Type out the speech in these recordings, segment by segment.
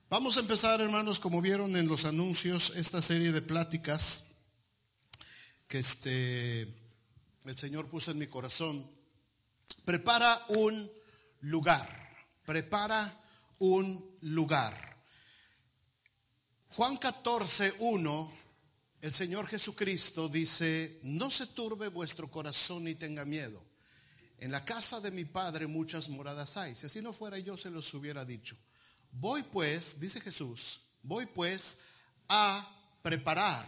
Vamos a empezar, hermanos, como vieron en los anuncios, esta serie de pláticas que el Señor puso en mi corazón. Prepara un lugar. Juan 14:1, el Señor Jesucristo dice: no se turbe vuestro corazón ni tenga miedo. En la casa de mi Padre muchas moradas hay. Si así no fuera, yo se los hubiera dicho. Voy pues, dice Jesús, voy pues a preparar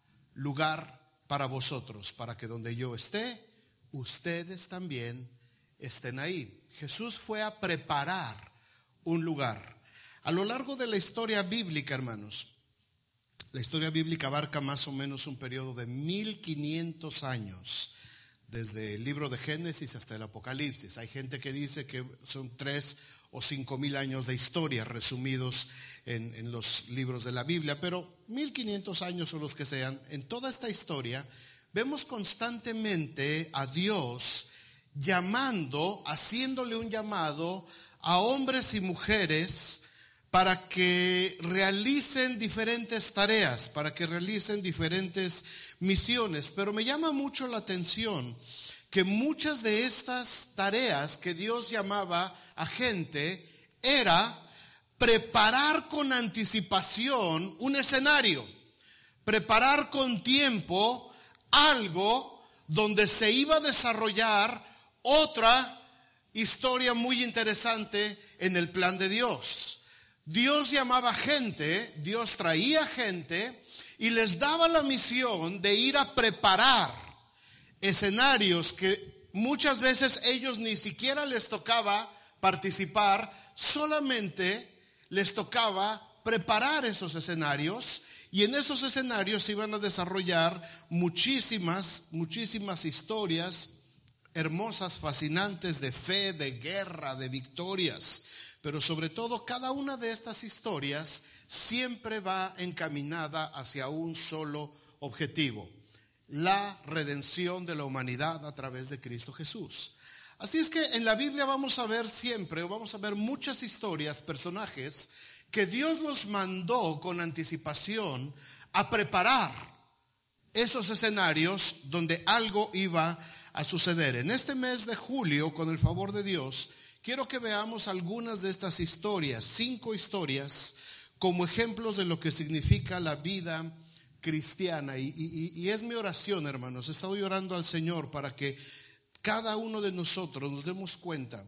lugar para vosotros, para que donde yo esté, ustedes también estén ahí. Jesús fue a preparar un lugar. A lo largo de la historia bíblica, hermanos, la historia bíblica abarca más o menos un periodo de 1500 años, desde el libro de Génesis hasta el Apocalipsis. Hay gente que dice que son 3 o 5000 años de historia resumidos en los libros de la Biblia, pero 1500 años o los que sean. En toda esta historia vemos constantemente a Dios llamando, haciéndole un llamado a hombres y mujeres para que realicen diferentes tareas, para que realicen diferentes misiones. Pero me llama mucho la atención que muchas de estas tareas que Dios llamaba a gente era preparar con anticipación un escenario, preparar con tiempo algo donde se iba a desarrollar otra historia muy interesante en el plan de Dios. Dios llamaba gente, Dios traía gente y les daba la misión de ir a preparar escenarios que muchas veces ellos ni siquiera les tocaba participar, solamente les tocaba preparar esos escenarios, y en esos escenarios se iban a desarrollar muchísimas historias hermosas, fascinantes, de fe, de guerra, de victorias. Pero sobre todo, cada una de estas historias siempre va encaminada hacia un solo objetivo: la redención de la humanidad a través de Cristo Jesús. Así es que en la Biblia vamos a ver muchas historias, personajes que Dios los mandó con anticipación a preparar esos escenarios donde algo iba a suceder. En este mes de julio, con el favor de Dios, quiero que veamos algunas de estas historias, 5 historias, como ejemplos de lo que significa la vida cristiana. Y es mi oración, hermanos, he estado orando al Señor para que cada uno de nosotros nos demos cuenta,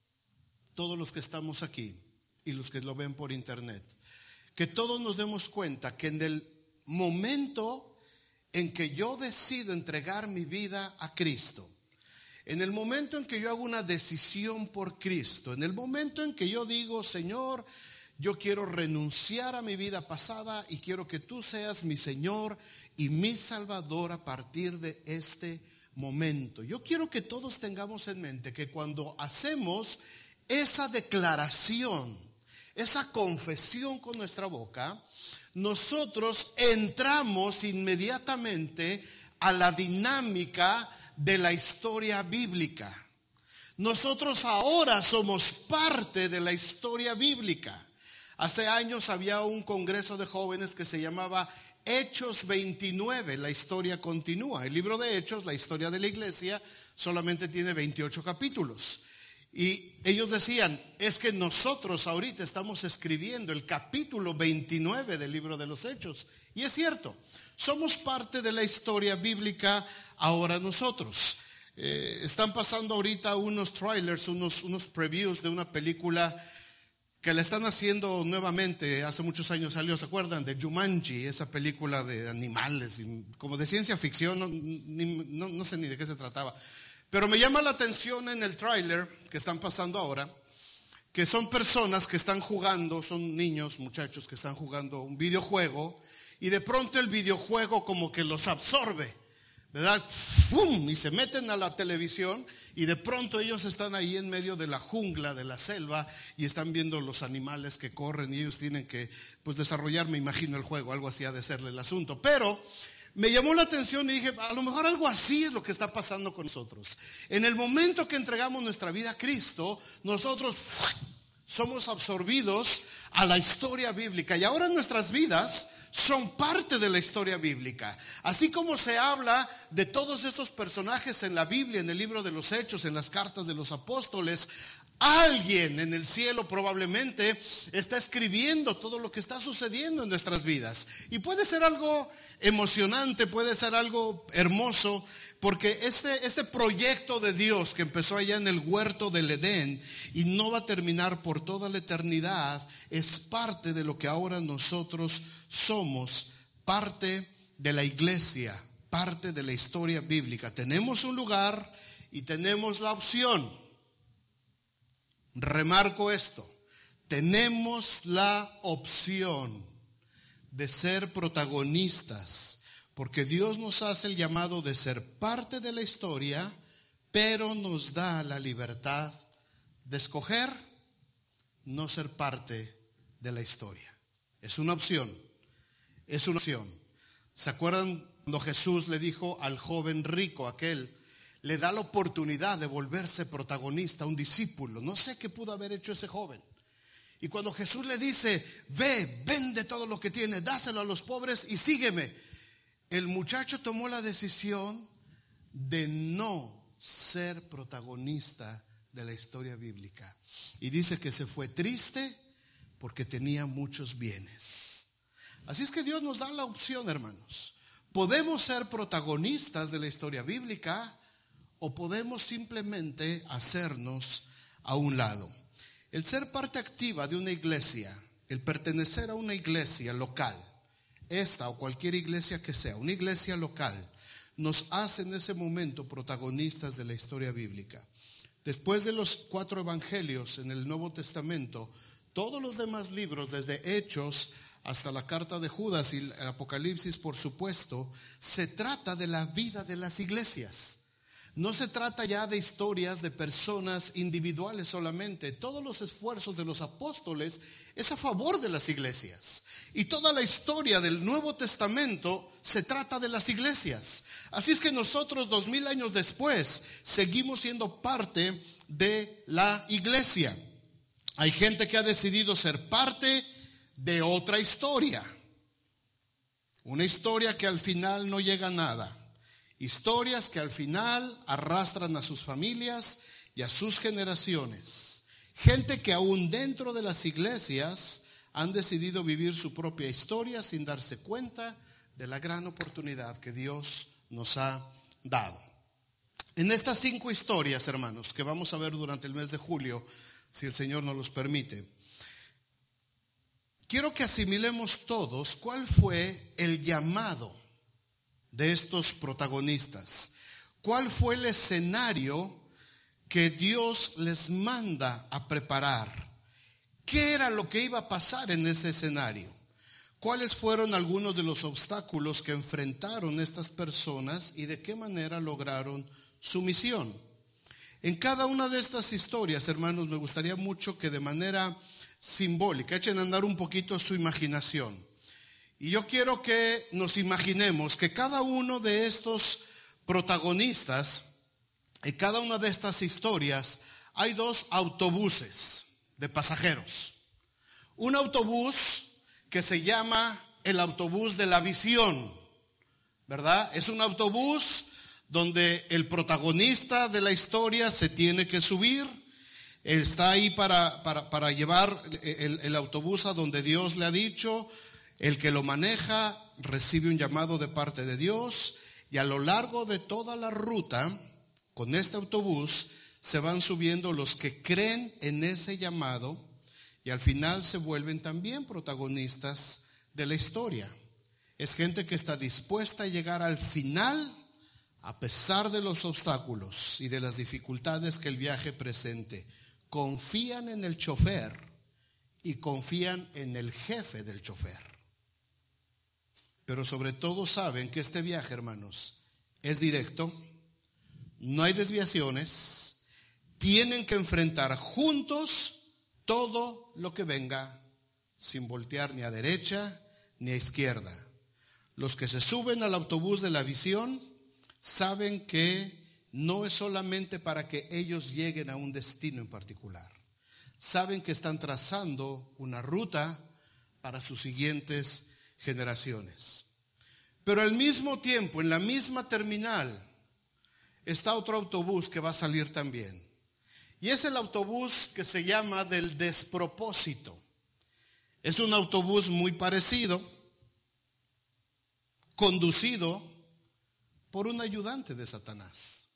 todos los que estamos aquí y los que lo ven por internet, que todos nos demos cuenta que en el momento en que yo decido entregar mi vida a Cristo, en el momento en que yo hago una decisión por Cristo, en el momento en que yo digo: Señor, yo quiero renunciar a mi vida pasada y quiero que tú seas mi Señor y mi Salvador a partir de este momento. Yo quiero que todos tengamos en mente que cuando hacemos esa declaración, esa confesión con nuestra boca, nosotros entramos inmediatamente a la dinámica de la historia bíblica. Nosotros ahora somos parte de la historia bíblica. Hace años había un congreso de jóvenes que se llamaba Hechos 29, la historia continúa. El libro de Hechos, la historia de la iglesia, solamente tiene 28 capítulos. Y ellos decían: es que nosotros ahorita estamos escribiendo el capítulo 29 del libro de los Hechos. Y es cierto, somos parte de la historia bíblica ahora nosotros. Están pasando ahorita unos trailers, unos previews de una película que la están haciendo nuevamente. Hace muchos años salió, ¿se acuerdan? De Jumanji, esa película de animales, como de ciencia ficción, no sé ni de qué se trataba. Pero me llama la atención en el tráiler que están pasando ahora, que son personas que están jugando, son niños, muchachos que están jugando un videojuego, y de pronto el videojuego como que los absorbe, ¿verdad? ¡Pum! Y se meten a la televisión y de pronto ellos están ahí en medio de la jungla, de la selva, y están viendo los animales que corren, y ellos tienen que desarrollar, me imagino, el juego. Algo así ha de serle el asunto. Pero me llamó la atención y dije: a lo mejor algo así es lo que está pasando con nosotros. En el momento que entregamos nuestra vida a Cristo, nosotros somos absorbidos a la historia bíblica, y ahora nuestras vidas son parte de la historia bíblica. Así como se habla de todos estos personajes en la Biblia, en el libro de los Hechos, en las cartas de los apóstoles, alguien en el cielo probablemente está escribiendo todo lo que está sucediendo en nuestras vidas. Y puede ser algo emocionante, puede ser algo hermoso, porque este proyecto de Dios que empezó allá en el huerto del Edén y no va a terminar por toda la eternidad, es parte de lo que ahora nosotros somos, parte de la iglesia, parte de la historia bíblica. Tenemos un lugar y tenemos la opción. Remarco esto: tenemos la opción de ser protagonistas, porque Dios nos hace el llamado de ser parte de la historia, pero nos da la libertad de escoger no ser parte de la historia. Es una opción, es una opción. ¿Se acuerdan cuando Jesús le dijo al joven rico aquel? Le da la oportunidad de volverse protagonista, un discípulo. No sé qué pudo haber hecho ese joven. Y cuando Jesús le dice: ve, vende todo lo que tienes, dáselo a los pobres y sígueme, el muchacho tomó la decisión de no ser protagonista de la historia bíblica. Y dice que se fue triste porque tenía muchos bienes. Así es que Dios nos da la opción, hermanos. Podemos ser protagonistas de la historia bíblica, o podemos simplemente hacernos a un lado. El ser parte activa de una iglesia, el pertenecer a una iglesia local, esta o cualquier iglesia que sea, una iglesia local, nos hace en ese momento protagonistas de la historia bíblica. Después de los 4 evangelios en el Nuevo Testamento, todos los demás libros, desde Hechos hasta la carta de Judas y el Apocalipsis, por supuesto, se trata de la vida de las iglesias. No se trata ya de historias de personas individuales solamente. Todos los esfuerzos de los apóstoles es a favor de las iglesias. Y toda la historia del Nuevo Testamento se trata de las iglesias. Así es que nosotros 2000 años después seguimos siendo parte de la iglesia. Hay gente que ha decidido ser parte de otra historia. Una historia que al final no llega a nada. Historias que al final arrastran a sus familias y a sus generaciones. Gente que aún dentro de las iglesias han decidido vivir su propia historia sin darse cuenta de la gran oportunidad que Dios nos ha dado. En estas 5 historias, hermanos, que vamos a ver durante el mes de julio, si el Señor nos los permite, quiero que asimilemos todos cuál fue el llamado de estos protagonistas. ¿Cuál fue el escenario que Dios les manda a preparar? ¿Qué era lo que iba a pasar en ese escenario? ¿Cuáles fueron algunos de los obstáculos que enfrentaron estas personas y de qué manera lograron su misión? En cada una de estas historias, hermanos, me gustaría mucho que de manera simbólica echen a andar un poquito su imaginación. Y yo quiero que nos imaginemos que cada uno de estos protagonistas, en cada una de estas historias, hay 2 autobuses de pasajeros. Un autobús que se llama el autobús de la visión, ¿verdad? Es un autobús donde el protagonista de la historia se tiene que subir. Está ahí para llevar el autobús a donde Dios le ha dicho. El que lo maneja recibe un llamado de parte de Dios, y a lo largo de toda la ruta, con este autobús, se van subiendo los que creen en ese llamado, y al final se vuelven también protagonistas de la historia. Es gente que está dispuesta a llegar al final, a pesar de los obstáculos y de las dificultades que el viaje presente. Confían en el chofer y confían en el jefe del chofer. Pero sobre todo saben que este viaje, hermanos, es directo, no hay desviaciones, tienen que enfrentar juntos todo lo que venga, sin voltear ni a derecha ni a izquierda. Los que se suben al autobús de la visión saben que no es solamente para que ellos lleguen a un destino en particular, saben que están trazando una ruta para sus siguientes generaciones. Pero al mismo tiempo, en la misma terminal, está otro autobús que va a salir también. Y es el autobús que se llama del despropósito. Es un autobús muy parecido, conducido por un ayudante de Satanás.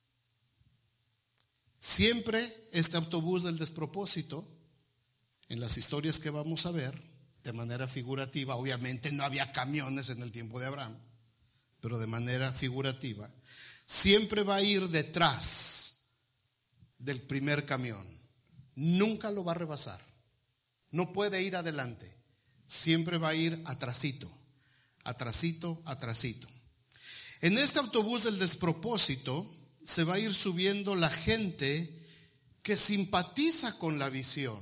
Siempre este autobús del despropósito, en las historias que vamos a ver, de manera figurativa, obviamente no había camiones en el tiempo de Abraham, pero de manera figurativa, siempre va a ir detrás del primer camión. Nunca lo va a rebasar. No puede ir adelante. Siempre va a ir atrasito, atrasito, atrasito. En este autobús del despropósito se va a ir subiendo la gente que simpatiza con la visión.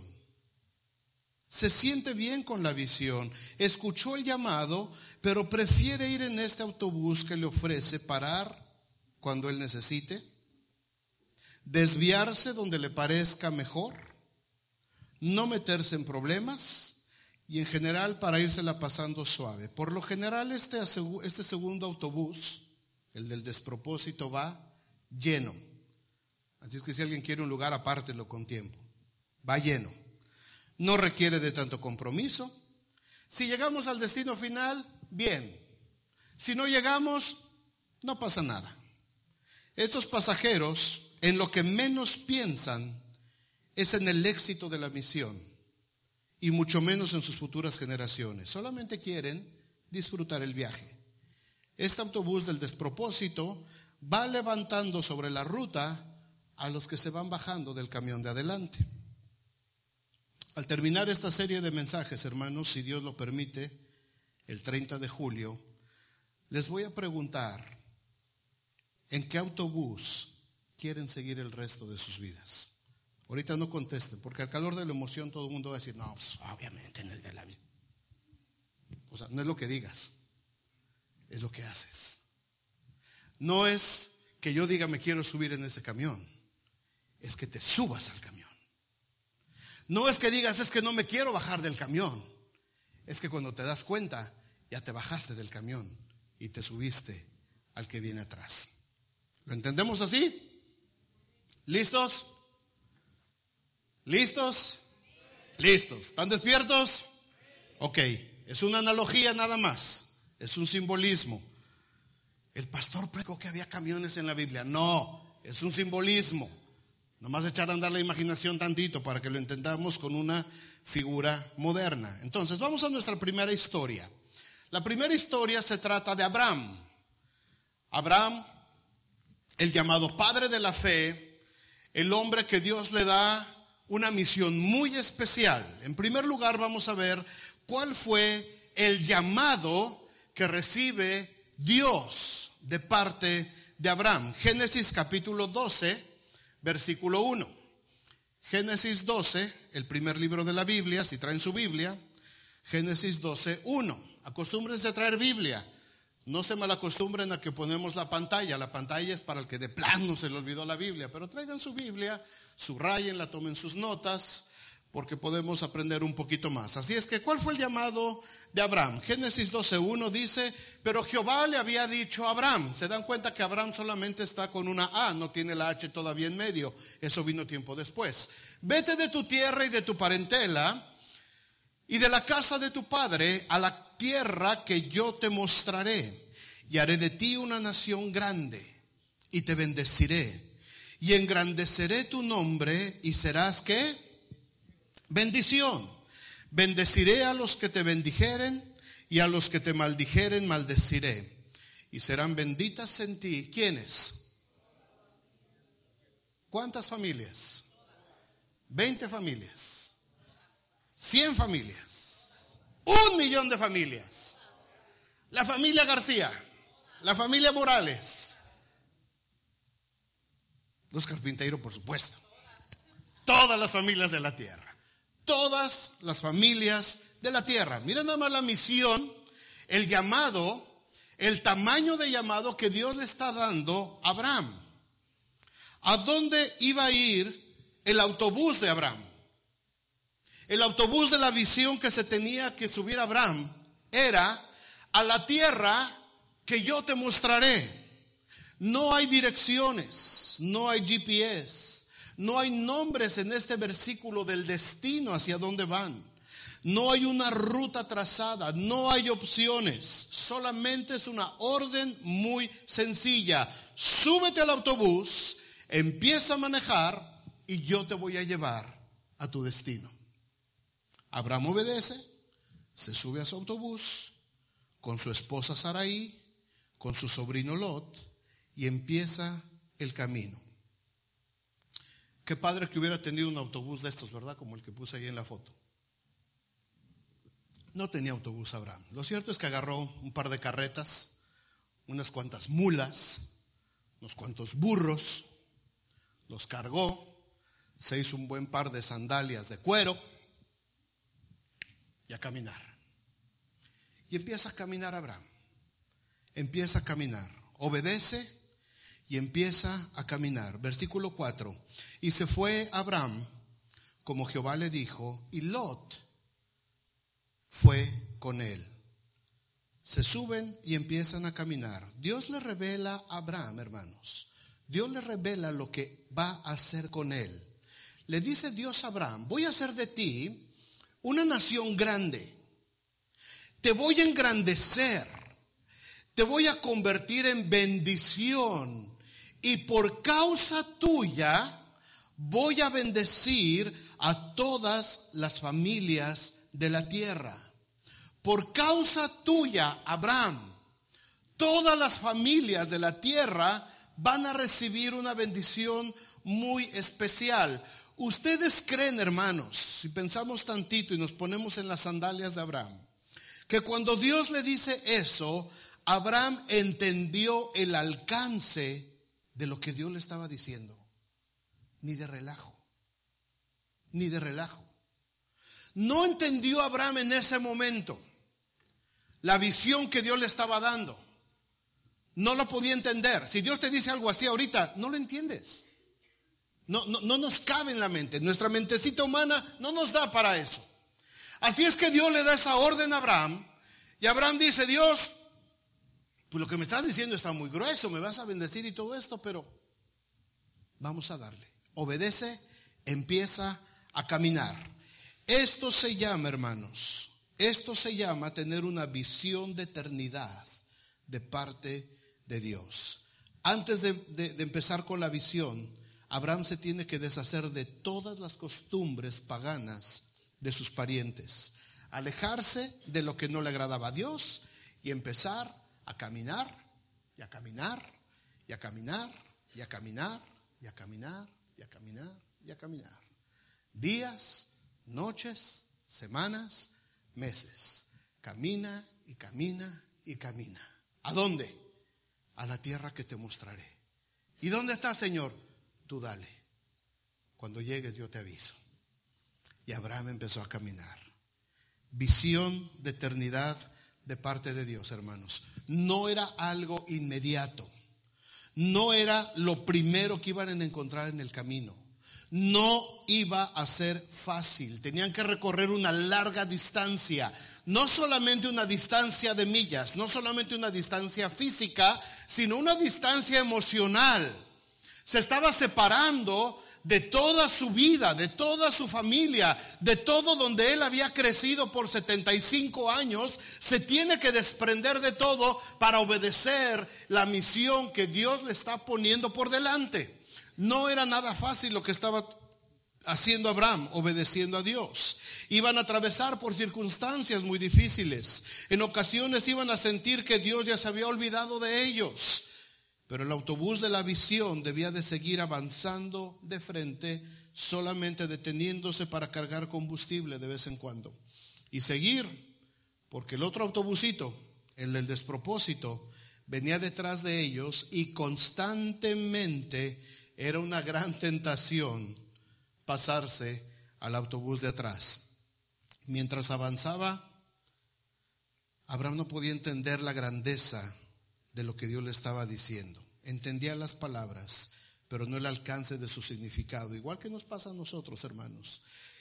Se siente bien con la visión, escuchó el llamado, pero prefiere ir en este autobús que le ofrece parar cuando él necesite, desviarse donde le parezca mejor, no meterse en problemas y en general para írsela pasando suave. Por lo general este segundo autobús, el del despropósito, va lleno. Así es que si alguien quiere un lugar, apártelo con tiempo. Va lleno. No requiere de tanto compromiso. Si llegamos al destino final, bien. Si no llegamos, no pasa nada. Estos pasajeros en lo que menos piensan es en el éxito de la misión y mucho menos en sus futuras generaciones. Solamente quieren disfrutar el viaje. Este autobús del despropósito va levantando sobre la ruta a los que se van bajando del camión de adelante. Al terminar esta serie de mensajes, hermanos, si Dios lo permite, el 30 de julio, les voy a preguntar en qué autobús quieren seguir el resto de sus vidas. Ahorita no contesten, porque al calor de la emoción todo el mundo va a decir, no, pues obviamente en el de la vida. O sea, no es lo que digas, es lo que haces. No es que yo diga me quiero subir en ese camión, es que te subas al camión. No es que digas es que no me quiero bajar del camión, es que cuando te das cuenta ya te bajaste del camión y te subiste al que viene atrás. ¿Lo entendemos así? ¿Listos? ¿Listos? ¿Listos? ¿Están despiertos? Ok, es una analogía nada más, es un simbolismo. El pastor predicó que había camiones en la Biblia. No, es un simbolismo. Nomás echar a andar la imaginación tantito para que lo entendamos con una figura moderna. Entonces vamos a nuestra primera historia. La primera historia se trata de Abraham. Abraham, el llamado padre de la fe, el hombre que Dios le da una misión muy especial. En primer lugar vamos a ver cuál fue el llamado que recibe Dios de parte de Abraham. Génesis capítulo 12, versículo 1. Génesis 12, el primer libro de la Biblia, si traen su Biblia. Génesis 12, 1. Acostúmbrense a traer Biblia. No se malacostumbren a que ponemos la pantalla. La pantalla es para el que de plano se le olvidó la Biblia. Pero traigan su Biblia, subrayenla, tomen sus notas, porque podemos aprender un poquito más. Así es que, ¿cuál fue el llamado de Abraham? Génesis 12:1 dice, pero Jehová le había dicho a Abraham. Se dan cuenta que Abraham solamente está con una A, no tiene la H todavía en medio. Eso vino tiempo después. Vete de tu tierra y de tu parentela y de la casa de tu padre a la tierra que yo te mostraré, y haré de ti una nación grande, y te bendeciré, y engrandeceré tu nombre, y serás ¿qué? Bendición. Bendeciré a los que te bendijeren, y a los que te maldijeren maldeciré, y serán benditas en ti. ¿Quiénes? ¿Cuántas familias? 20 familias, 100 familias, 1,000,000 de familias. La familia García, la familia Morales, los Carpinteiro, por supuesto. Todas las familias de la tierra. Todas las familias de la tierra. Miren nada más la misión, el llamado, el tamaño de llamado que Dios le está dando a Abraham. ¿A dónde iba a ir el autobús de Abraham? El autobús de la visión que se tenía que subir Abraham era: a la tierra que yo te mostraré. No hay direcciones, no hay GPS, no hay nombres en este versículo del destino hacia dónde van. No hay una ruta trazada, no hay opciones, solamente es una orden muy sencilla: súbete al autobús, empieza a manejar y yo te voy a llevar a tu destino. Abraham obedece, se sube a su autobús con su esposa Sarai, con su sobrino Lot, y empieza el camino. Qué padre que hubiera tenido un autobús de estos, ¿verdad? Como el que puse ahí en la foto. No tenía autobús Abraham. Lo cierto es que agarró un par de carretas, unas cuantas mulas, unos cuantos burros, los cargó, se hizo un buen par de sandalias de cuero y a caminar. Y empieza a caminar Abraham. Empieza a caminar, obedece y empieza a caminar. Versículo 4. Y se fue Abraham como Jehová le dijo, y Lot fue con él. Se suben y empiezan a caminar. Dios le revela a Abraham, hermanos. Dios le revela lo que va a hacer con él. Le dice Dios a Abraham: voy a hacer de ti una nación grande. Te voy a engrandecer. Te voy a convertir en bendición. Y por causa tuya voy a bendecir a todas las familias de la tierra. Por causa tuya, Abraham, todas las familias de la tierra van a recibir una bendición muy especial. Ustedes creen, hermanos, si pensamos tantito y nos ponemos en las sandalias de Abraham, que cuando Dios le dice eso, Abraham entendió el alcance de lo que Dios le estaba diciendo? Ni de relajo, ni de relajo. No entendió Abraham en ese momento la visión que Dios le estaba dando. No lo podía entender. Si Dios te dice algo así ahorita, no lo entiendes. No nos cabe en la mente. Nuestra mentecita humana no nos da para eso. Así es que Dios le da esa orden a Abraham. Y Abraham dice: Dios, pues lo que me estás diciendo está muy grueso, me vas a bendecir y todo esto, pero vamos a darle. Obedece, empieza a caminar. Esto se llama, hermanos, esto se llama tener una visión de eternidad de parte de Dios. Antes de empezar con la visión, Abraham se tiene que deshacer de todas las costumbres paganas de sus parientes, alejarse de lo que no le agradaba a Dios y empezar a caminar y a caminar y a caminar y a caminar y a caminar y a caminar y a caminar. Días, noches, semanas, meses. Camina y camina y camina. ¿A dónde? A la tierra que te mostraré. ¿Y dónde está, Señor? Tú dale. Cuando llegues yo te aviso. Y Abraham empezó a caminar. Visión de eternidad de parte de Dios, hermanos. No era algo inmediato. No era lo primero que iban a encontrar en el camino. No iba a ser fácil. Tenían que recorrer una larga distancia. No solamente una distancia de millas, no solamente una distancia física, sino una distancia emocional. Se estaba separando de toda su vida, de toda su familia, de todo donde él había crecido por 75 años. Se tiene que desprender de todo para obedecer la misión que Dios le está poniendo por delante. No era nada fácil lo que estaba haciendo Abraham, obedeciendo a Dios. Iban a atravesar por circunstancias muy difíciles. En ocasiones iban a sentir que Dios ya se había olvidado de ellos. Pero el autobús de la visión debía de seguir avanzando de frente, solamente deteniéndose para cargar combustible de vez en cuando. Y seguir, porque el otro autobusito, el del despropósito, venía detrás de ellos y constantemente era una gran tentación pasarse al autobús de atrás. Mientras avanzaba, Abraham no podía entender la grandeza de lo que Dios le estaba diciendo. Entendía las palabras, pero no el alcance de su significado. Igual que nos pasa a nosotros, hermanos.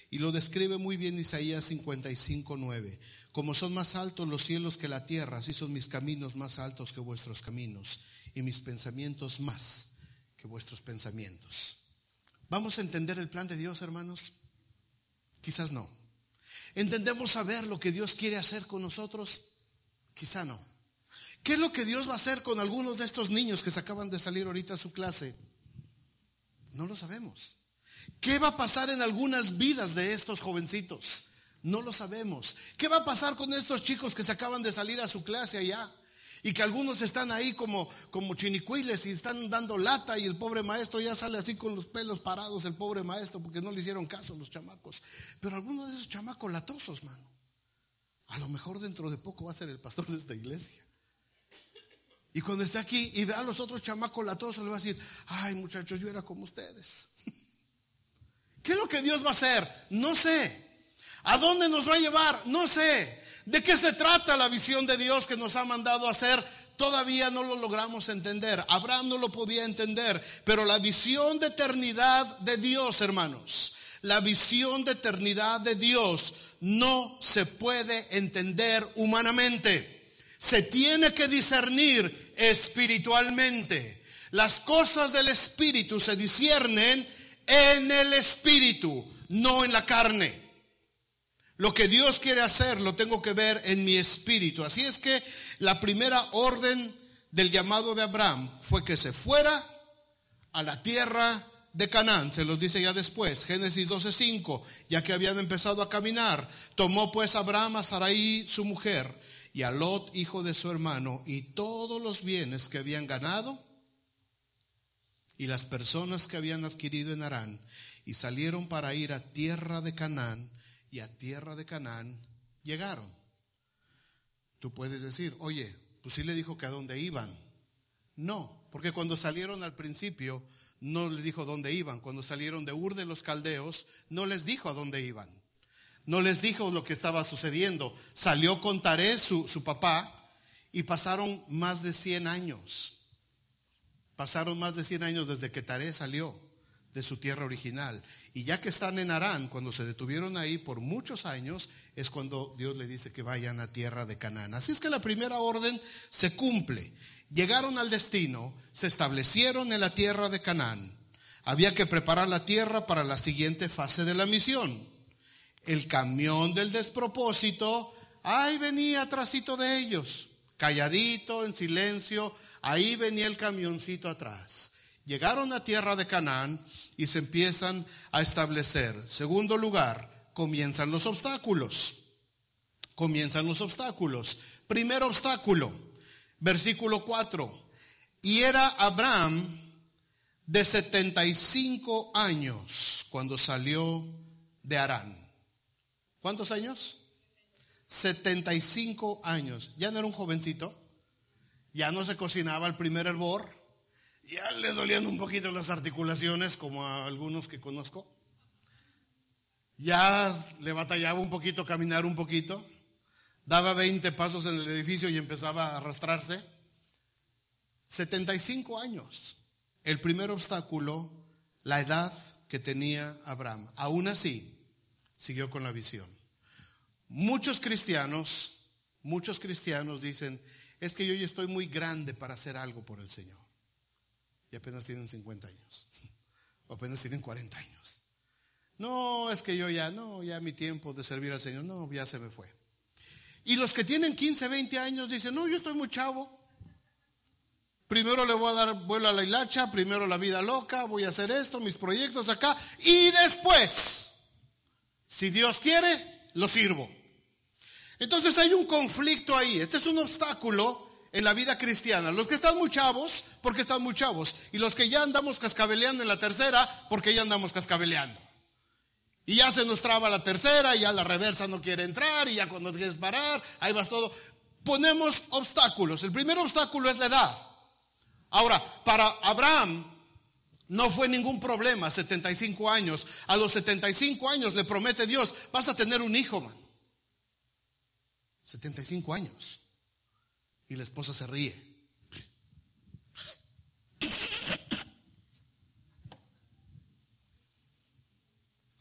Y lo describe muy bien Isaías 55:9. Como son más altos los cielos que la tierra, así son mis caminos más altos que vuestros caminos, y mis pensamientos más que vuestros pensamientos. ¿Vamos a entender el plan de Dios, hermanos? Quizás no. ¿Entendemos saber lo que Dios quiere hacer con nosotros? Quizá no. ¿Qué es lo que Dios va a hacer con algunos de estos niños que se acaban de salir ahorita a su clase? No lo sabemos. ¿Qué va a pasar en algunas vidas de estos jovencitos? No lo sabemos. ¿Qué va a pasar con estos chicos que se acaban de salir a su clase allá? Y que algunos están ahí como chinicuiles y están dando lata, y el pobre maestro ya sale así con los pelos parados, el pobre maestro, porque no le hicieron caso a los chamacos. Pero algunos de esos chamacos latosos, mano, a lo mejor dentro de poco va a ser el pastor de esta iglesia. Y cuando esté aquí y vea a los otros chamacos latosos, le va a decir: ay, muchachos, yo era como ustedes. ¿Qué es lo que Dios va a hacer? No sé. ¿A dónde nos va a llevar? No sé. ¿De qué se trata la visión de Dios que nos ha mandado a hacer? Todavía no lo logramos entender. Abraham no lo podía entender, pero la visión de eternidad de Dios, hermanos, la visión de eternidad de Dios no se puede entender humanamente. Se tiene que discernir espiritualmente. Las cosas del espíritu se disciernen en el espíritu, no en la carne. Lo que Dios quiere hacer lo tengo que ver en mi espíritu. Así es que la primera orden del llamado de Abraham fue que se fuera a la tierra de Canaán. Se los dice ya después, Génesis 12:5. Ya que habían empezado a caminar, tomó pues Abraham a Sarai su mujer, y a Lot hijo de su hermano, y todos los bienes que habían ganado y las personas que habían adquirido en Harán, y salieron para ir a tierra de Canaán. Y a tierra de Canaán llegaron. Tú puedes decir: oye, pues sí le dijo que a dónde iban. No, porque cuando salieron al principio no les dijo dónde iban. Cuando salieron de Ur de los Caldeos no les dijo a dónde iban. No les dijo lo que estaba sucediendo. Salió con Taré, su papá, y pasaron más de 100 años. Pasaron más de 100 años desde que Taré salió de su tierra original. Y ya que están en Harán, cuando se detuvieron ahí por muchos años, es cuando Dios le dice que vayan a tierra de Canaán. Así es que la primera orden se cumple. Llegaron al destino, se establecieron en la tierra de Canaán. Había que preparar la tierra para la siguiente fase de la misión. El camión del despropósito, ahí venía atrásito de ellos, calladito, en silencio, ahí venía el camioncito atrás. Llegaron a tierra de Canaán y se empiezan a establecer. Segundo lugar, comienzan los obstáculos. Comienzan los obstáculos. Primer obstáculo, versículo 4. Y era Abraham de 75 años cuando salió de Harán. ¿Cuántos años? 75 años. Ya no era un jovencito. Ya no se cocinaba el primer hervor. Ya le dolían un poquito las articulaciones, como a algunos que conozco. Ya le batallaba un poquito caminar un poquito. Daba 20 pasos en el edificio y empezaba a arrastrarse. 75 años. El primer obstáculo, la edad que tenía Abraham. Aún así, siguió con la visión. Muchos cristianos dicen: es que yo ya estoy muy grande para hacer algo por el Señor. Y apenas tienen 50 años. O apenas tienen 40 años. No, es que yo ya mi tiempo de servir al Señor, no, ya se me fue. Y los que tienen 15, 20 años dicen: no, yo estoy muy chavo. Primero le voy a dar vuelo a la hilacha, primero la vida loca, voy a hacer esto, mis proyectos acá, y después, si Dios quiere, lo sirvo. Entonces hay un conflicto ahí. Este es un obstáculo en la vida cristiana. Los que están muy chavos, porque están muy chavos. Y los que ya andamos cascabeleando en la tercera, porque ya andamos cascabeleando. Y ya se nos traba la tercera, y ya la reversa no quiere entrar, y ya cuando quieres parar, ahí vas todo. Ponemos obstáculos. El primer obstáculo es la edad. Ahora, para Abraham no fue ningún problema, 75 años. A los 75 años le promete Dios: vas a tener un hijo, man. 75 años. Y la esposa se ríe.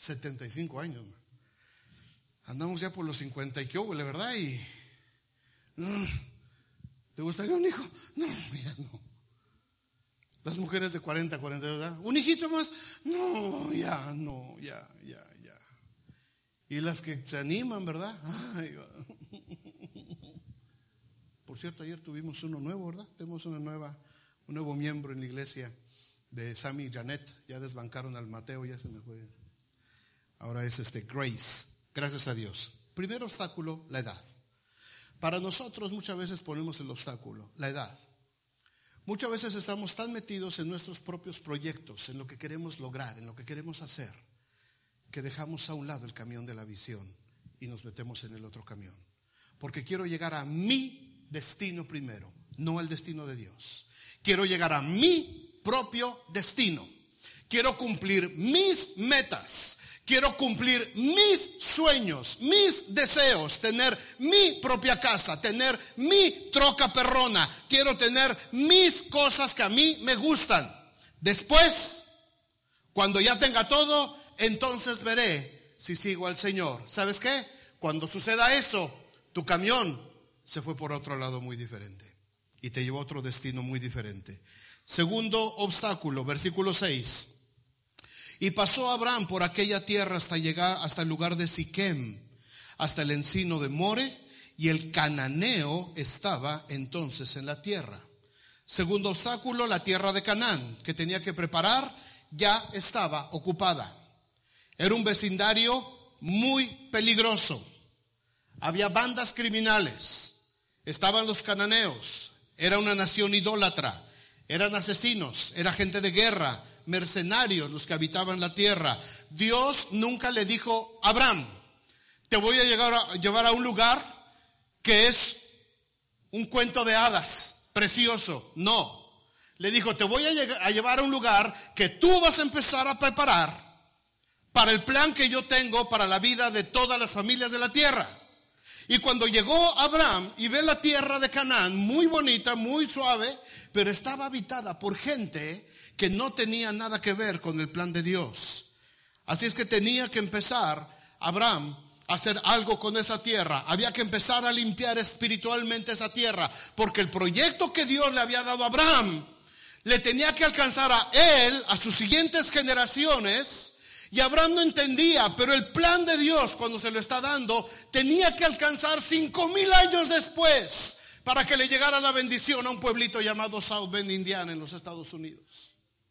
75 años. Andamos ya por los 50 y qué hubo, ¿verdad? Y ¿te gustaría un hijo? No, ya no. Las mujeres de 40, ¿verdad? ¿Un hijito más? No, ya. Y las que se animan, ¿verdad? Ay, por cierto, ayer tuvimos uno nuevo, ¿verdad? Tenemos un nuevo miembro en la iglesia de Sammy y Janet. Ya desbancaron al Mateo, ya se me fue. Ahora es Grace. Gracias a Dios. Primer obstáculo, la edad. Para nosotros muchas veces ponemos el obstáculo, la edad. Muchas veces estamos tan metidos en nuestros propios proyectos, en lo que queremos lograr, en lo que queremos hacer, que dejamos a un lado el camión de la visión y nos metemos en el otro camión. Porque quiero llegar a mi destino primero, no al destino de Dios. Quiero llegar a mi propio destino. Quiero cumplir mis metas. Quiero cumplir mis sueños, mis deseos, tener mi propia casa, tener mi troca perrona. Quiero tener mis cosas que a mí me gustan. Después, cuando ya tenga todo, entonces veré si sigo al Señor. ¿Sabes qué? Cuando suceda eso, tu camión se fue por otro lado muy diferente y te llevó a otro destino muy diferente. Segundo obstáculo, versículo 6. Y pasó Abraham por aquella tierra hasta llegar hasta el lugar de Siquem, hasta el encino de More, y el cananeo estaba entonces en la tierra. Segundo obstáculo, la tierra de Canaán, que tenía que preparar, ya estaba ocupada. Era un vecindario muy peligroso. Había bandas criminales, estaban los cananeos, era una nación idólatra, eran asesinos, era gente de guerra, mercenarios los que habitaban la tierra. Dios nunca le dijo a Abraham: te voy a llevar a un lugar que es un cuento de hadas, precioso. No, le dijo: te voy a llevar a un lugar que tú vas a empezar a preparar para el plan que yo tengo para la vida de todas las familias de la tierra. Y cuando llegó Abraham y ve la tierra de Canaán, muy bonita, muy suave, pero estaba habitada por gente que no tenía nada que ver con el plan de Dios. Así es que tenía que empezar Abraham a hacer algo con esa tierra. Había que empezar a limpiar espiritualmente esa tierra, porque el proyecto que Dios le había dado a Abraham le tenía que alcanzar a él, a sus siguientes generaciones. Y Abraham no entendía, pero el plan de Dios, cuando se lo está dando, tenía que alcanzar 5,000 años después para que le llegara la bendición a un pueblito llamado South Bend, Indiana, en los Estados Unidos.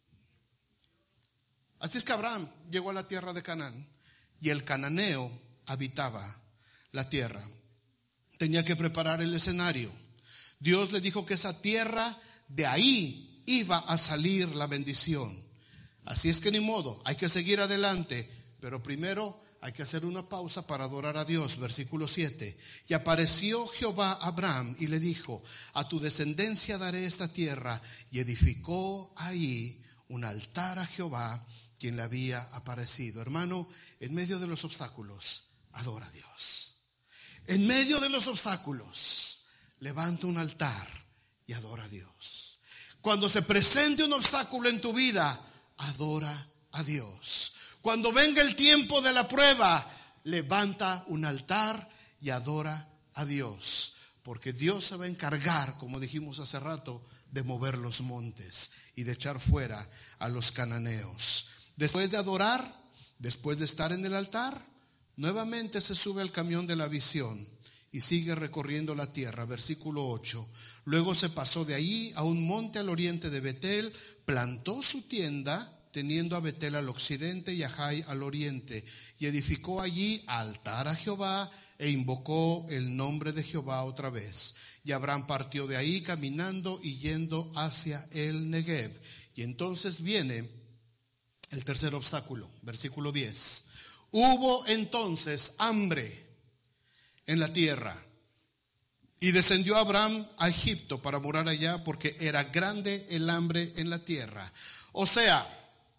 Así es que Abraham llegó a la tierra de Canaán y el cananeo habitaba la tierra. Tenía que preparar el escenario. Dios le dijo que esa tierra, de ahí iba a salir la bendición. Así es que ni modo, hay que seguir adelante, pero primero hay que hacer una pausa para adorar a Dios. Versículo 7. Y apareció Jehová a Abraham y le dijo: a tu descendencia daré esta tierra. Y edificó ahí un altar a Jehová, quien le había aparecido. Hermano, en medio de los obstáculos, adora a Dios. En medio de los obstáculos, levanta un altar y adora a Dios. Cuando se presente un obstáculo en tu vida, adora a Dios. Cuando venga el tiempo de la prueba, levanta un altar y adora a Dios, porque Dios se va a encargar, como dijimos hace rato, de mover los montes y de echar fuera a los cananeos. Después de adorar, después de estar en el altar, nuevamente se sube al camión de la visión y sigue recorriendo la tierra. Versículo 8. Luego se pasó de allí a un monte al oriente de Betel, plantó su tienda, teniendo a Betel al occidente y a Jai al oriente, y edificó allí altar a Jehová e invocó el nombre de Jehová otra vez. Y Abraham partió de ahí caminando y yendo hacia el Negev. Y entonces viene el tercer obstáculo, versículo 10. Hubo entonces hambre en la tierra, y descendió Abraham a Egipto para morar allá, porque era grande el hambre en la tierra. O sea,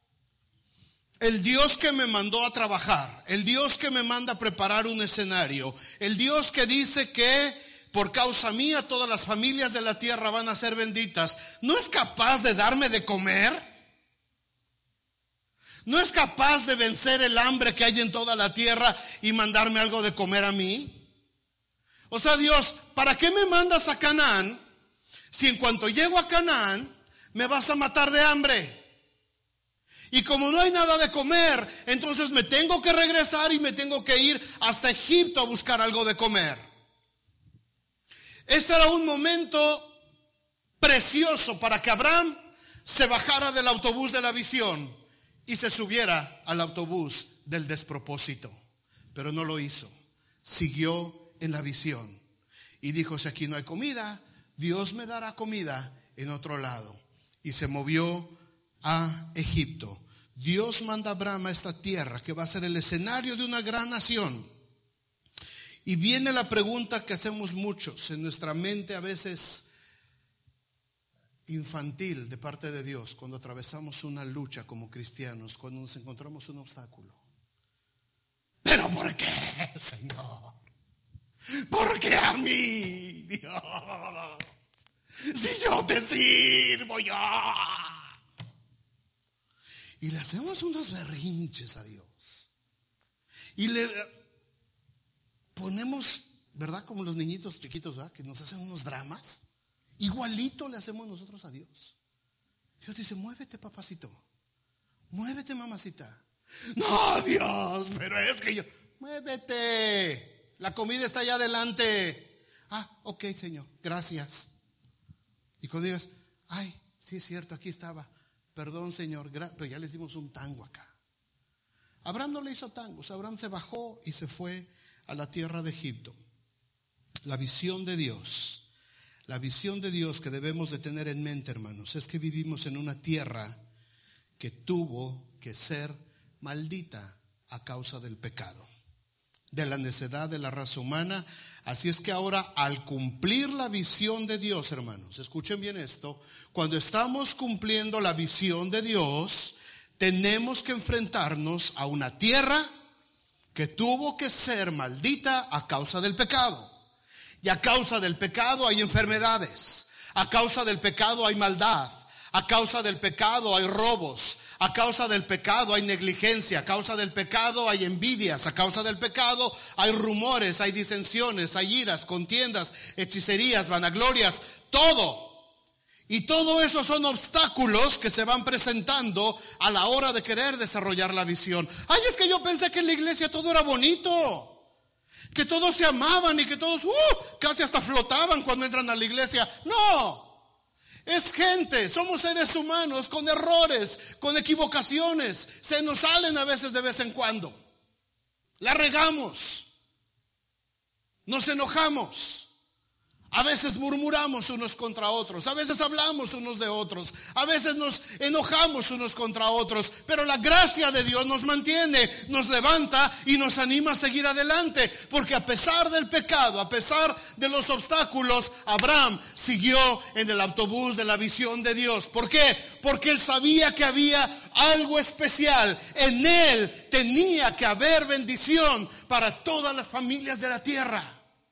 el Dios que me mandó a trabajar, el Dios que me manda a preparar un escenario, el Dios que dice que por causa mía todas las familias de la tierra van a ser benditas, ¿no es capaz de darme de comer? ¿No es capaz de vencer el hambre que hay en toda la tierra y mandarme algo de comer a mí? O sea, Dios, ¿para qué me mandas a Canaán si en cuanto llego a Canaán me vas a matar de hambre? Y como no hay nada de comer, entonces me tengo que regresar y me tengo que ir hasta Egipto a buscar algo de comer. Este era un momento precioso para que Abraham se bajara del autobús de la visión y se subiera al autobús del despropósito. Pero no lo hizo. Siguió en la visión y dijo: si aquí no hay comida, Dios me dará comida en otro lado. Y se movió a Egipto. Dios manda a Abraham a esta tierra que va a ser el escenario de una gran nación. Y viene la pregunta que hacemos muchos en nuestra mente, a veces infantil, de parte de Dios, cuando atravesamos una lucha como cristianos, cuando nos encontramos un obstáculo. ¿Pero por qué, Señor? ¿Por qué a mí, Dios? Si yo te sirvo ya. Y le hacemos unos berrinches a Dios. Y le ponemos, ¿verdad? Como los niñitos chiquitos, ¿verdad? Que nos hacen unos dramas. Igualito le hacemos nosotros a Dios. Dios dice: muévete, papacito. Muévete, mamacita. No, Dios, pero es que yo. Muévete. La comida está allá adelante. Ah, ok, Señor, gracias. Y cuando digas: ay, sí es cierto, aquí estaba. Perdón, Señor, pero ya les dimos un tango acá. Abraham no le hizo tangos. Abraham se bajó y se fue a la tierra de Egipto. La visión de Dios. La visión de Dios que debemos de tener en mente, hermanos, es que vivimos en una tierra que tuvo que ser maldita a causa del pecado, de la necedad de la raza humana. Así es que ahora, al cumplir la visión de Dios, hermanos, escuchen bien esto, cuando estamos cumpliendo la visión de Dios, tenemos que enfrentarnos a una tierra que tuvo que ser maldita a causa del pecado. Y a causa del pecado hay enfermedades, a causa del pecado hay maldad, a causa del pecado hay robos, a causa del pecado hay negligencia, a causa del pecado hay envidias, a causa del pecado hay rumores, hay disensiones, hay iras, contiendas, hechicerías, vanaglorias, todo. Y todo eso son obstáculos que se van presentando a la hora de querer desarrollar la visión. Ay, es que yo pensé que en la iglesia todo era bonito, que todos se amaban y que todos casi hasta flotaban cuando entran a la iglesia. No, es gente, somos seres humanos con errores, con equivocaciones. Se nos salen a veces de vez en cuando. La regamos, nos enojamos. A veces murmuramos unos contra otros, a veces hablamos unos de otros, a veces nos enojamos unos contra otros, pero la gracia de Dios nos mantiene, nos levanta y nos anima a seguir adelante, porque a pesar del pecado, a pesar de los obstáculos, Abraham siguió en el autobús de la visión de Dios. ¿Por qué? Porque él sabía que había algo especial, en él tenía que haber bendición para todas las familias de la tierra.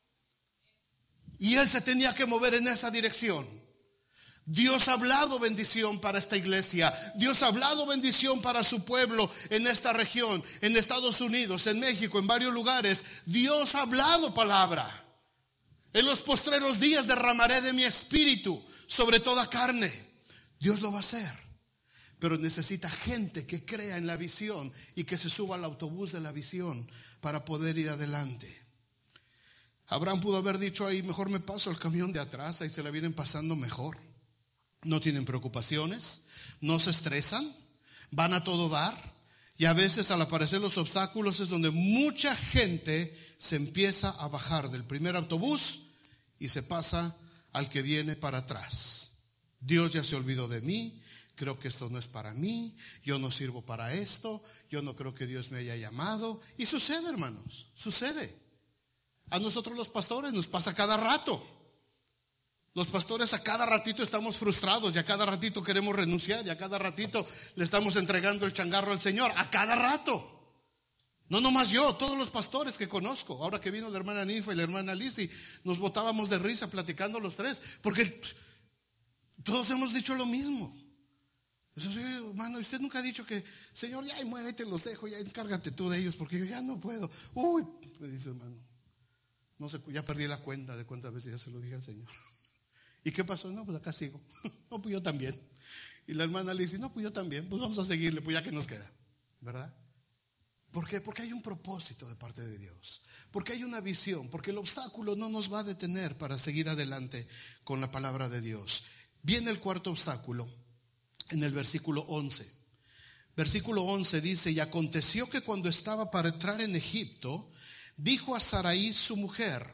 Y él se tenía que mover en esa dirección. Dios ha hablado bendición para esta iglesia. Dios ha hablado bendición para su pueblo en esta región, en Estados Unidos, en México, en varios lugares. Dios ha hablado palabra. En los postreros días derramaré de mi espíritu sobre toda carne. Dios lo va a hacer. Pero necesita gente que crea en la visión y que se suba al autobús de la visión para poder ir adelante. Abraham pudo haber dicho: ahí mejor me paso el camión de atrás, ahí se la vienen pasando mejor. No tienen preocupaciones, no se estresan, van a todo dar. Y a veces al aparecer los obstáculos es donde mucha gente se empieza a bajar del primer autobús y se pasa al que viene para atrás. Dios ya se olvidó de mí, creo que esto no es para mí, yo no sirvo para esto, yo no creo que Dios me haya llamado. Y sucede, hermanos, sucede. A nosotros los pastores nos pasa cada rato. Los pastores a cada ratito estamos frustrados y a cada ratito queremos renunciar y a cada ratito le estamos entregando el changarro al Señor. A cada rato. No nomás yo, todos los pastores que conozco. Ahora que vino la hermana Ninfa y la hermana Lizzy, nos botábamos de risa platicando los tres, porque todos hemos dicho lo mismo. Entonces, hermano, usted nunca ha dicho que, Señor, ya muérete, los dejo, ya encárgate tú de ellos, porque yo ya no puedo. Uy, me dice, hermano, no sé, ya perdí la cuenta de cuántas veces ya se lo dije al Señor. ¿Y qué pasó? No, pues acá sigo. No, pues yo también. Y la hermana le dice, no, pues yo también, pues vamos a seguirle, pues ya que nos queda, ¿verdad? ¿Por qué? Porque hay un propósito de parte de Dios, porque hay una visión, porque el obstáculo no nos va a detener para seguir adelante con la palabra de Dios. Viene el cuarto obstáculo en el versículo 11. Versículo 11 dice: y aconteció que cuando estaba para entrar en Egipto, dijo a Sarai su mujer: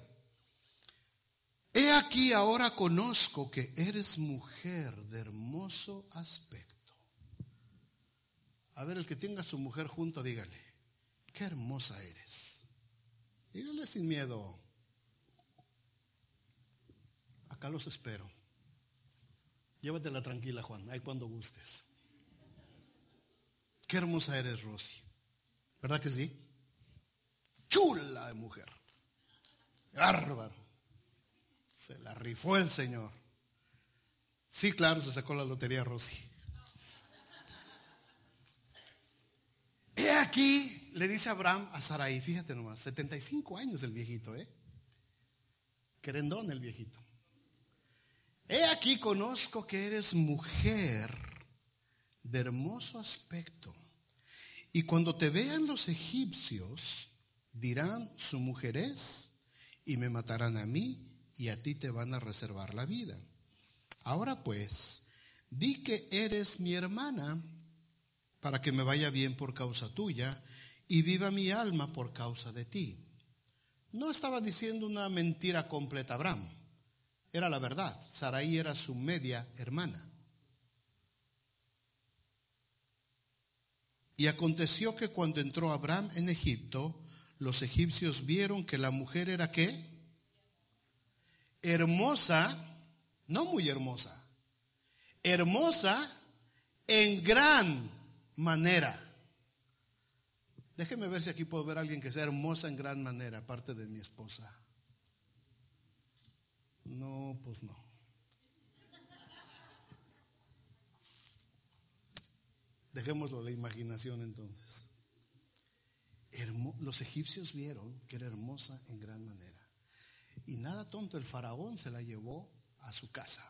he aquí ahora conozco que eres mujer de hermoso aspecto. A ver, el que tenga a su mujer junto, dígale: qué hermosa eres. Dígale sin miedo: acá los espero. Llévatela tranquila, Juan, ahí cuando gustes. Qué hermosa eres, Rosy. ¿Verdad que sí? Chula de mujer. Bárbaro. Se la rifó el Señor. Sí, claro, se sacó la lotería Rosy. He aquí, le dice Abraham a Sarai, fíjate nomás, 75 años el viejito, querendón el viejito. He aquí conozco que eres mujer de hermoso aspecto, y cuando te vean los egipcios dirán: su mujer es, y me matarán a mí, y a ti te van a reservar la vida. Ahora pues, di que eres mi hermana, para que me vaya bien por causa tuya, y viva mi alma por causa de ti. No estaba diciendo una mentira completa Abraham, era la verdad. Sarai era su media hermana. Y aconteció que cuando entró Abraham en Egipto, los egipcios vieron que la mujer era ¿qué? Hermosa, no muy hermosa, hermosa en gran manera. Déjeme ver si aquí puedo ver a alguien que sea hermosa en gran manera, aparte de mi esposa. No, pues no. Dejémoslo a la imaginación entonces. Los egipcios vieron que era hermosa en gran manera. Y nada tonto, el faraón se la llevó a su casa.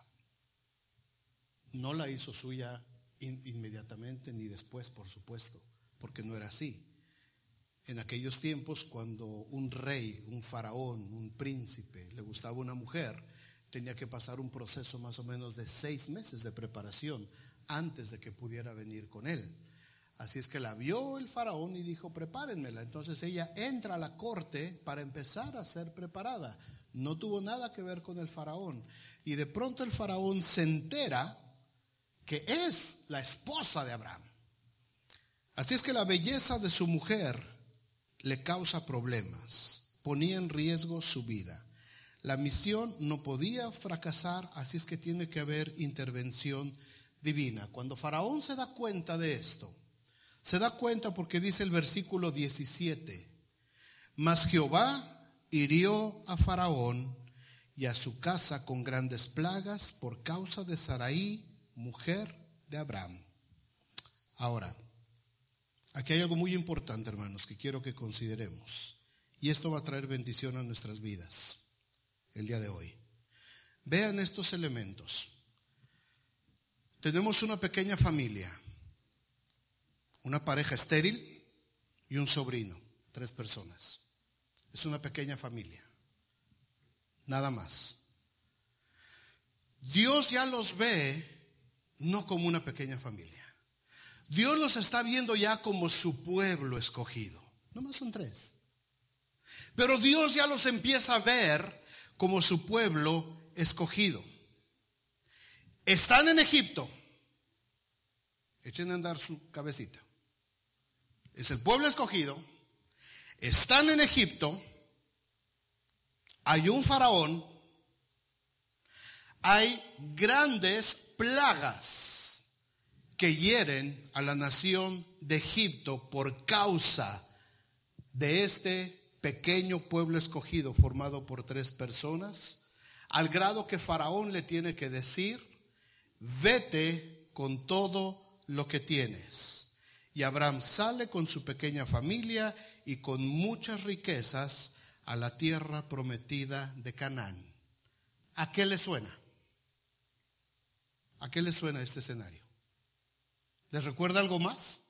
No la hizo suya inmediatamente ni después, por supuesto, porque no era así. En aquellos tiempos, cuando un rey, un faraón, un príncipe le gustaba una mujer, tenía que pasar un proceso más o menos de 6 meses de preparación antes de que pudiera venir con él. Así es que la vio el faraón y dijo: prepárenmela. Entonces ella entra a la corte para empezar a ser preparada. No tuvo nada que ver con el faraón. Y de pronto el faraón se entera que es la esposa de Abraham. Así es que la belleza de su mujer le causa problemas, ponía en riesgo su vida. La misión no podía fracasar, así es que tiene que haber intervención divina. Cuando Faraón se da cuenta de esto, se da cuenta porque dice el versículo 17: mas Jehová hirió a Faraón y a su casa con grandes plagas por causa de Sarai, mujer de Abraham. Ahora, aquí hay algo muy importante, hermanos, que quiero que consideremos, y esto va a traer bendición a nuestras vidas el día de hoy. Vean estos elementos. Tenemos una pequeña familia, una pareja estéril y un sobrino, 3 personas. Es una pequeña familia, nada más. Dios ya los ve no como una pequeña familia. Dios los está viendo ya como su pueblo escogido. Nomás son 3. Pero Dios ya los empieza a ver como su pueblo escogido. Están en Egipto. Echen a andar su cabecita. Es el pueblo escogido. Están en Egipto. Hay un faraón. Hay grandes plagas que hieren a la nación de Egipto por causa de este pequeño pueblo escogido formado por 3 personas, al grado que Faraón le tiene que decir: vete con todo lo que tienes. Y Abraham sale con su pequeña familia y con muchas riquezas a la tierra prometida de Canaán. ¿A qué le suena? ¿A qué le suena este escenario? ¿Les recuerda algo más?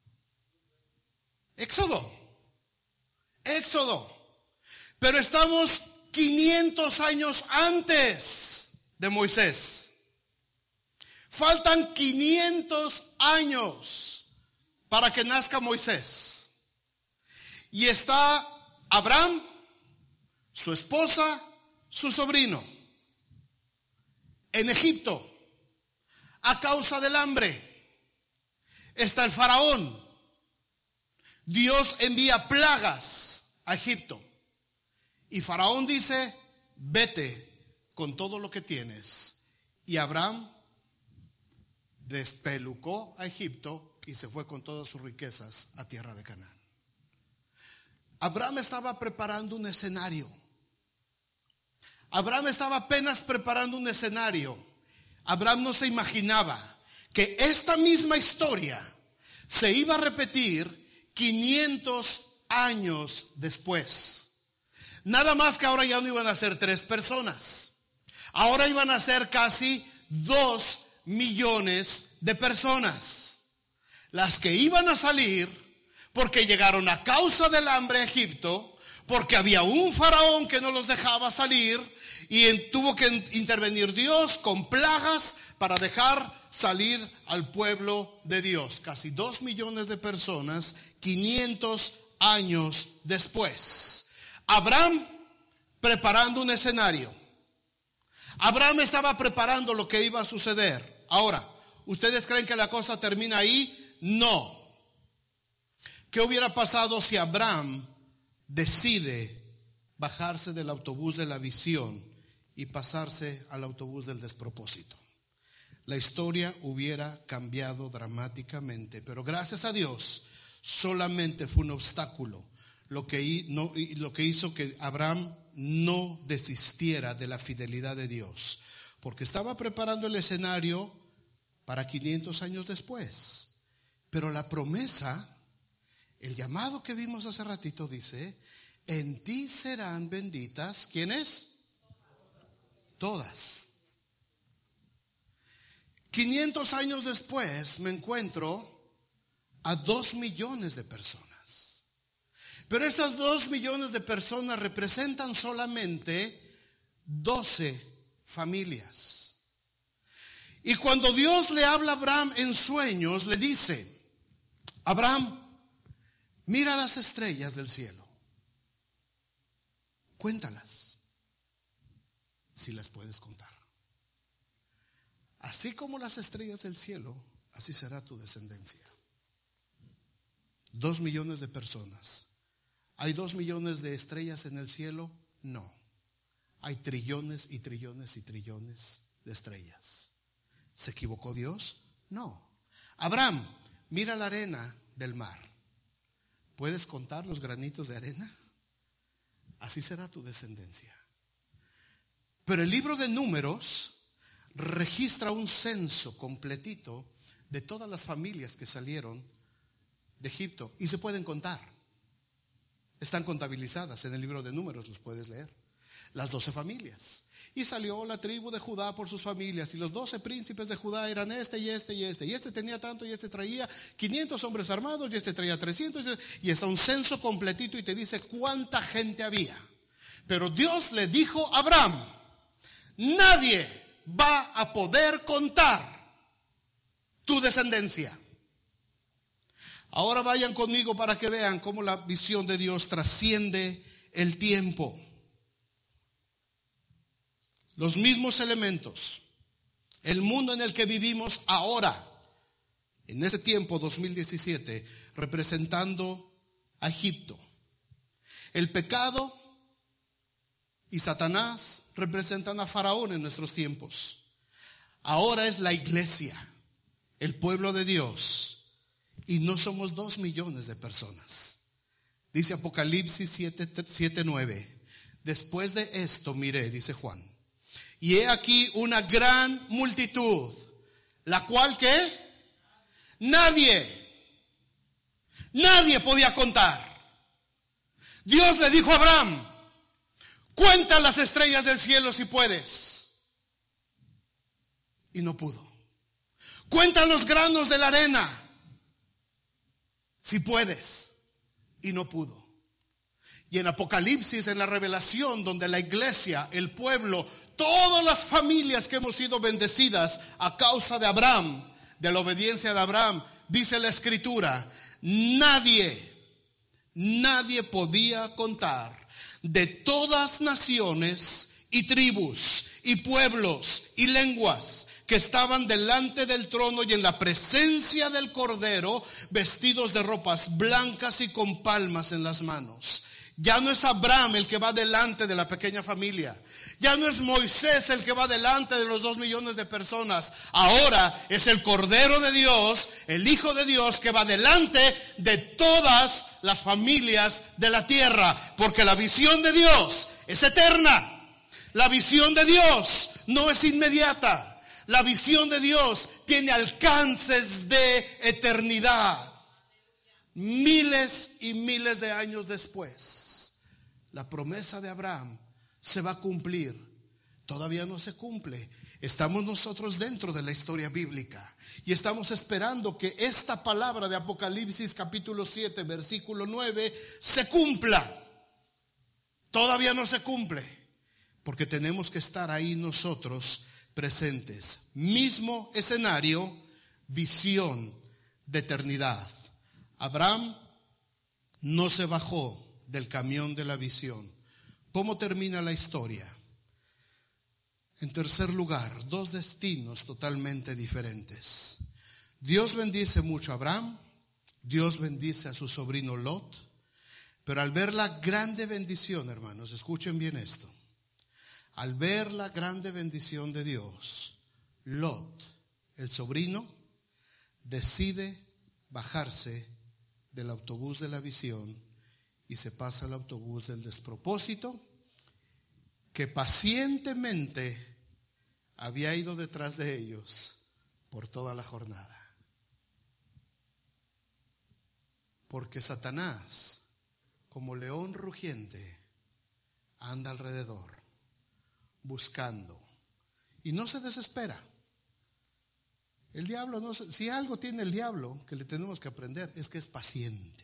Éxodo. Pero estamos 500 años antes de Moisés. Faltan 500 años para que nazca Moisés. Y está Abraham, su esposa, su sobrino, en Egipto, a causa del hambre. Está el faraón. Dios envía plagas a Egipto. Y faraón dice, vete con todo lo que tienes. Y Abraham despelucó a Egipto y se fue con todas sus riquezas a tierra de Canaán. Abraham estaba preparando un escenario. Abraham estaba apenas preparando un escenario. Abraham no se imaginaba que esta misma historia se iba a repetir 500 años después. Nada más que ahora ya no iban a ser 3 personas. Ahora iban a ser casi 2 millones de personas las que iban a salir, porque llegaron a causa del hambre a Egipto, porque había un faraón que no los dejaba salir y tuvo que intervenir Dios con plagas para dejar salir al pueblo de Dios. Casi 2 millones de personas 500 años después. Abraham preparando un escenario. Abraham estaba preparando lo que iba a suceder. Ahora, ¿ustedes creen que la cosa termina ahí? No. ¿Qué hubiera pasado si Abraham decide bajarse del autobús de la visión y pasarse al autobús del despropósito? La historia hubiera cambiado dramáticamente, pero gracias a Dios solamente fue un obstáculo lo que hizo que Abraham no desistiera de la fidelidad de Dios, porque estaba preparando el escenario para 500 años después. Pero la promesa, el llamado que vimos hace ratito dice, en ti serán benditas, ¿quiénes? Todas. 500 años después me encuentro a 2 millones de personas. Pero esas 2 millones de personas representan solamente 12 familias. Y cuando Dios le habla a Abraham en sueños, le dice, Abraham, mira las estrellas del cielo. Cuéntalas, si las puedes contar. Así como las estrellas del cielo, así será tu descendencia. 2 millones de personas. ¿Hay 2 millones de estrellas en el cielo? No. Hay trillones y trillones y trillones de estrellas. ¿Se equivocó Dios? No. Abraham, mira la arena del mar. ¿Puedes contar los granitos de arena? Así será tu descendencia. Pero el libro de Números registra un censo completito de todas las familias que salieron de Egipto y se pueden contar. Están contabilizadas en el libro de Números, los puedes leer. Las 12 familias. Y salió la tribu de Judá por sus familias. Y los 12 príncipes de Judá eran este y este y este. Y este tenía tanto y este traía 500 hombres armados y este traía 300. Y está un censo completito y te dice cuánta gente había. Pero Dios le dijo a Abraham, nadie va a poder contar tu descendencia. Ahora vayan conmigo para que vean cómo la visión de Dios trasciende el tiempo. Los mismos elementos, el mundo en el que vivimos ahora, en este tiempo 2017, representando a Egipto. El pecado y Satanás representan a Faraón en nuestros tiempos. Ahora es la iglesia, el pueblo de Dios. Y no somos 2 millones de personas. Dice Apocalipsis 7:9. Después de esto miré, dice Juan, y he aquí una gran multitud, la cual ¿qué? Nadie podía contar. Dios le dijo a Abraham: cuenta las estrellas del cielo si puedes. Y no pudo. Cuenta los granos de la arena si puedes. Y no pudo. Y en Apocalipsis, en la revelación, donde la iglesia, el pueblo, todas las familias que hemos sido bendecidas a causa de Abraham, de la obediencia de Abraham, dice la escritura: nadie podía contar, de todas naciones y tribus y pueblos y lenguas, que estaban delante del trono y en la presencia del Cordero, vestidos de ropas blancas y con palmas en las manos. Ya no es Abraham el que va delante de la pequeña familia. Ya no es Moisés el que va delante de los 2 millones de personas. Ahora es el Cordero de Dios, el Hijo de Dios, que va delante de todas las familias de la tierra. Porque la visión de Dios es eterna. La visión de Dios no es inmediata. La visión de Dios tiene alcances de eternidad. Miles y miles de años después, la promesa de Abraham se va a cumplir. Todavía no se cumple. Estamos nosotros dentro de la historia bíblica y estamos esperando que esta palabra de Apocalipsis capítulo 7 versículo 9 se cumpla. Todavía no se cumple, porque tenemos que estar ahí nosotros presentes. Mismo escenario, visión de eternidad. Abraham no se bajó del camión de la visión. ¿Cómo termina la historia? En tercer lugar, 2 destinos totalmente diferentes. Dios bendice mucho a Abraham, Dios bendice a su sobrino Lot, pero al ver la grande bendición, hermanos, escuchen bien esto. Al ver la grande bendición de Dios, Lot, el sobrino, decide bajarse del autobús de la visión y se pasa al autobús del despropósito, que pacientemente había ido detrás de ellos por toda la jornada. Porque Satanás, como león rugiente, anda alrededor buscando y no se desespera. El diablo no, si algo tiene el diablo que le tenemos que aprender, es que es paciente.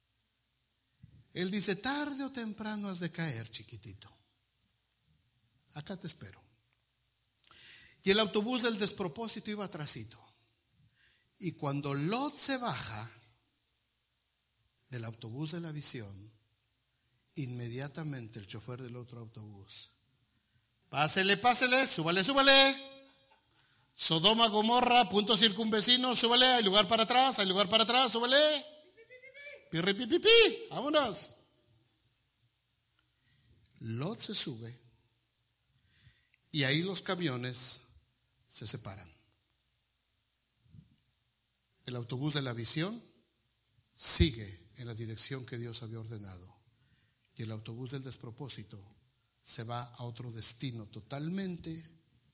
Él dice: tarde o temprano has de caer, chiquitito. Acá te espero. Y el autobús del despropósito iba atrasito. Y cuando Lot se baja del autobús de la visión, inmediatamente el chofer del otro autobús: pásele, súbale. Sodoma, Gomorra, punto circunvecino, súbale, hay lugar para atrás, súbale. Pirripipipi, vámonos. Lot se sube y ahí los camiones se separan. El autobús de la visión sigue en la dirección que Dios había ordenado y el autobús del despropósito se va a otro destino totalmente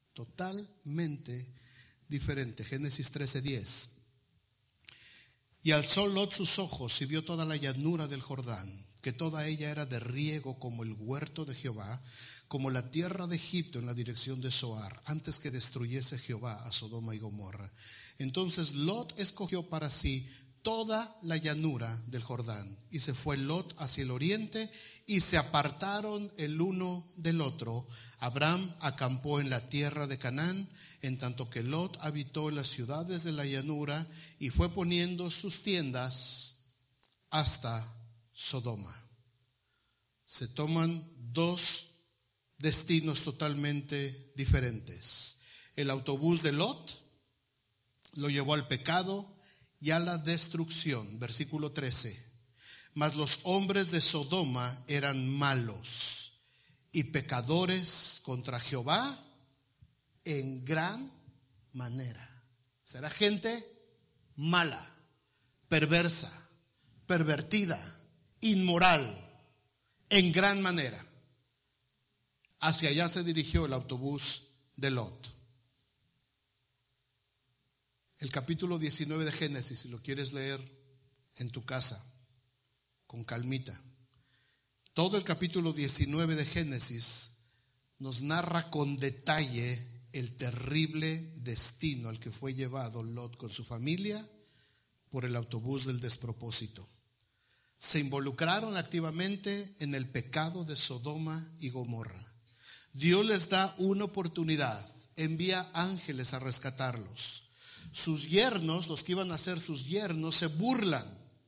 diferente. Génesis 13:10. Y alzó Lot sus ojos y vio toda la llanura del Jordán, que toda ella era de riego como el huerto de Jehová, como la tierra de Egipto en la dirección de Zoar, antes que destruyese Jehová a Sodoma y Gomorra. Entonces Lot escogió para sí toda la llanura del Jordán, y se fue Lot hacia el oriente, y se apartaron el uno del otro. Abraham acampó en la tierra de Canaán, en tanto que Lot habitó en las ciudades de la llanura, y fue poniendo sus tiendas hasta Sodoma. Se toman 2 destinos totalmente diferentes. El autobús de Lot lo llevó al pecado y a la destrucción. Versículo 13. Mas los hombres de Sodoma eran malos y pecadores contra Jehová en gran manera. Será gente mala, perversa, pervertida, inmoral, en gran manera. Hacia allá se dirigió el autobús de Lot. el capítulo 19 de Génesis, si lo quieres leer en tu casa, con calmita. Todo el capítulo 19 de Génesis nos narra con detalle el terrible destino al que fue llevado Lot con su familia por el autobús del despropósito. Se involucraron activamente en el pecado de Sodoma y Gomorra. Dios les da una oportunidad, envía ángeles a rescatarlos. Sus yernos, los que iban a ser sus yernos, se burlan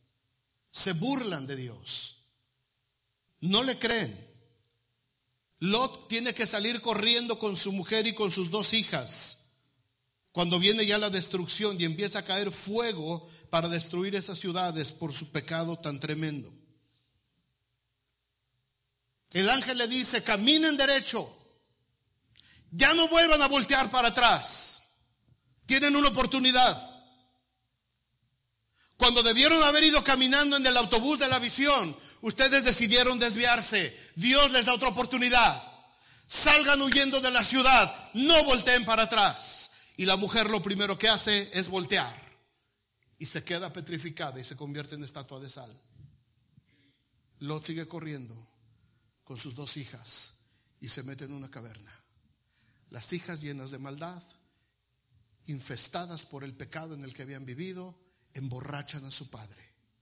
de Dios. No le creen. Lot tiene que salir corriendo con su mujer y con sus 2 hijas cuando viene ya la destrucción y empieza a caer fuego para destruir esas ciudades por su pecado tan tremendo. El ángel le dice: caminen derecho, ya no vuelvan a voltear para atrás, tienen una oportunidad. Cuando debieron haber ido caminando en el autobús de la visión, ustedes decidieron desviarse. Dios les da otra oportunidad. Salgan huyendo de la ciudad, no volteen para atrás. Y la mujer lo primero que hace es voltear y se queda petrificada y se convierte en estatua de sal. Lot sigue corriendo con sus 2 hijas y se mete en una caverna. Las hijas, llenas de maldad, infestadas por el pecado en el que habían vivido, emborrachan a su padre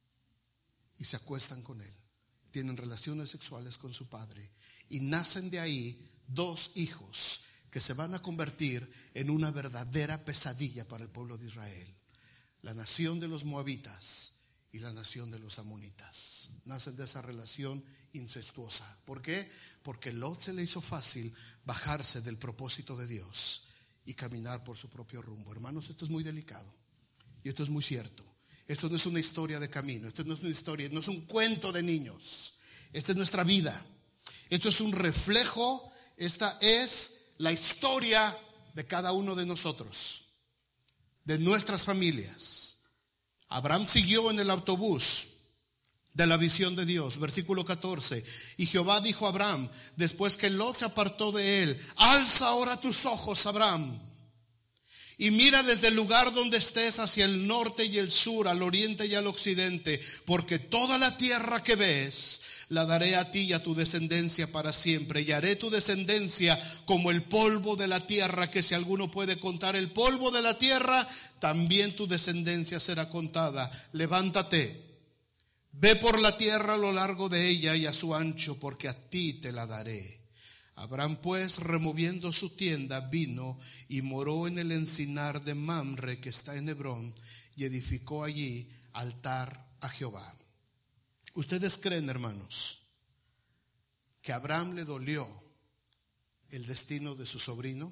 y se acuestan con él. Tienen relaciones sexuales con su padre y nacen de ahí 2 hijos que se van a convertir en una verdadera pesadilla para el pueblo de Israel: la nación de los moabitas y la nación de los amonitas. Nacen de esa relación incestuosa. ¿Por qué? Porque Lot se le hizo fácil bajarse del propósito de Dios y caminar por su propio rumbo. Hermanos, esto es muy delicado y esto es muy cierto. Esto no es una historia de camino, esto no es una historia, no es un cuento de niños. Esta es nuestra vida. Esto es un reflejo, esta es la historia de cada uno de nosotros, de nuestras familias. Abraham siguió en el autobús de la visión de Dios. Versículo 14. Y Jehová dijo a Abraham, después que Lot se apartó de él: alza ahora tus ojos, Abraham, y mira desde el lugar donde estés hacia el norte y el sur, al oriente y al occidente, porque toda la tierra que ves la daré a ti y a tu descendencia para siempre, y haré tu descendencia como el polvo de la tierra, que si alguno puede contar el polvo de la tierra, también tu descendencia será contada. Levántate, ve por la tierra a lo largo de ella y a su ancho, porque a ti te la daré. Abraham pues, removiendo su tienda, vino y moró en el encinar de Mamre, que está en Hebrón, y edificó allí altar a Jehová. ¿Ustedes creen, hermanos, que a Abraham le dolió el destino de su sobrino?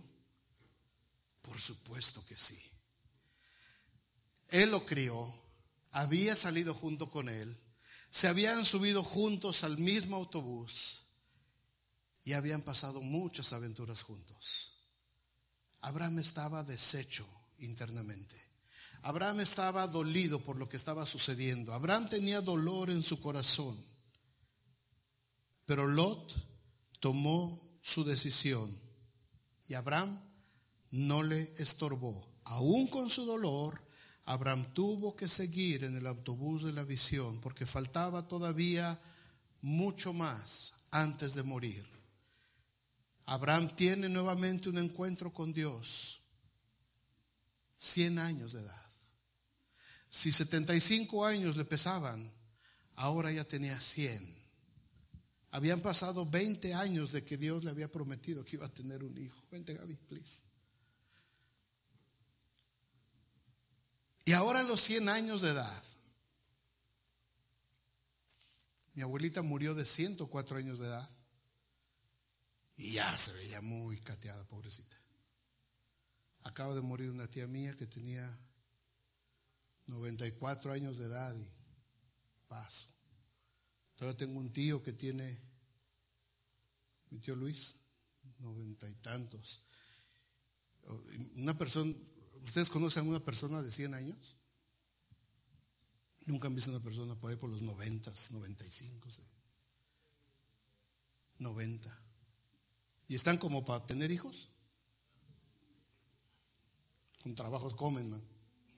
Por supuesto que sí. Él lo crió, había salido junto con él, se habían subido juntos al mismo autobús y habían pasado muchas aventuras juntos. Abraham estaba deshecho internamente. Abraham estaba dolido por lo que estaba sucediendo. Abraham tenía dolor en su corazón. Pero Lot tomó su decisión y Abraham no le estorbó. Aún con su dolor, Abraham tuvo que seguir en el autobús de la visión, porque faltaba todavía mucho más antes de morir. Abraham tiene nuevamente un encuentro con Dios. 100 años de edad. Si 75 años le pesaban, ahora ya tenía 100. Habían pasado 20 años de que Dios le había prometido que iba a tener un hijo. Vente, Gaby, please. Y ahora a los 100 años de edad, mi abuelita murió de 104 años de edad y ya se veía muy cateada, pobrecita. Acaba de morir una tía mía que tenía 94 años de edad y paso. Todavía tengo un tío que tiene, mi tío Luis, 90 y tantos. Una persona, ¿ustedes conocen a una persona de 100 años? Nunca han visto una persona por ahí por los 90, 95, ¿sí? 90. ¿Y están como para tener hijos? Con trabajos comen, man.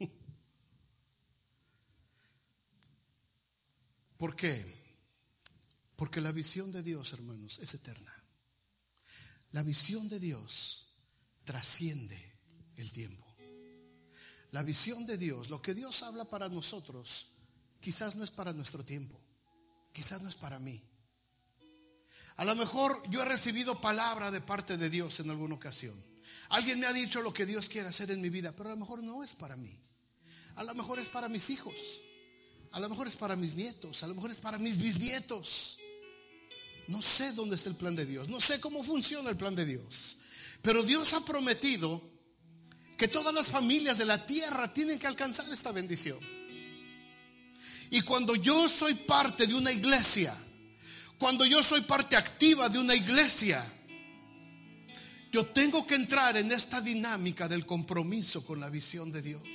¿Por qué? Porque la visión de Dios, hermanos, es eterna. La visión de Dios trasciende el tiempo. La visión de Dios, lo que Dios habla para nosotros, quizás no es para nuestro tiempo, quizás no es para mí. A lo mejor yo he recibido palabra de parte de Dios en alguna ocasión. Alguien me ha dicho lo que Dios quiere hacer en mi vida, pero a lo mejor no es para mí. A lo mejor es para mis hijos, a lo mejor es para mis nietos, a lo mejor es para mis bisnietos. No sé dónde está el plan de Dios, no sé cómo funciona el plan de Dios, pero Dios ha prometido que todas las familias de la tierra tienen que alcanzar esta bendición. Y cuando yo soy parte de una iglesia, cuando yo soy parte activa de una iglesia, yo tengo que entrar en esta dinámica del compromiso con la visión de Dios.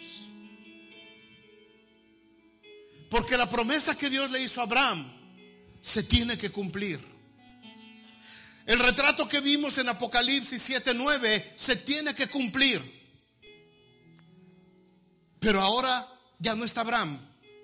Porque la promesa que Dios le hizo a Abraham se tiene que cumplir. El retrato que vimos en Apocalipsis 7:9 se tiene que cumplir. Pero ahora ya no está Abraham.